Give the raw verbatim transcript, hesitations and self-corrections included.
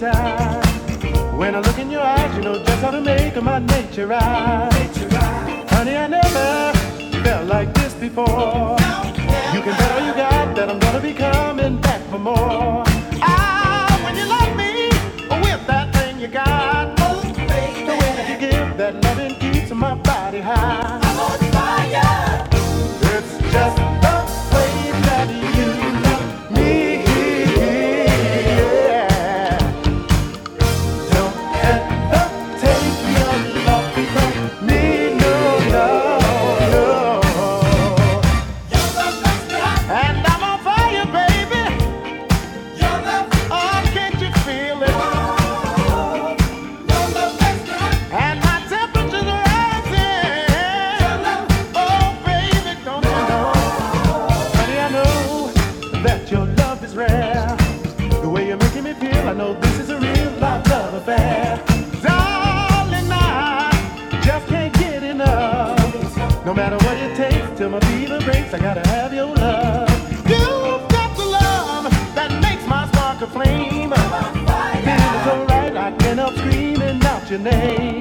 time. When I look in your eyes, you know just how to make my nature rise. Honey, I never felt like this before. You can bet all you got that I'm gonna be coming back for more. Ah, when you love me with that thing you got, the way that you give that loving keeps my body high. I'm on fire. It's just the way that you love me. Yeah. Don't ever take your love from me. No, no, no. And I'm on fire, baby. Oh, can't you feel it? And my temperature's rising. Oh, baby, don't you know? Honey, I know that your love is rare. The way you're making me feel, I know this is a real life love affair. Darling, I just can't get enough. No matter what it takes till my fever breaks, I gotta have your love. You've got the love that makes my spark a flame. Feeling so right, I can't help screaming out your name.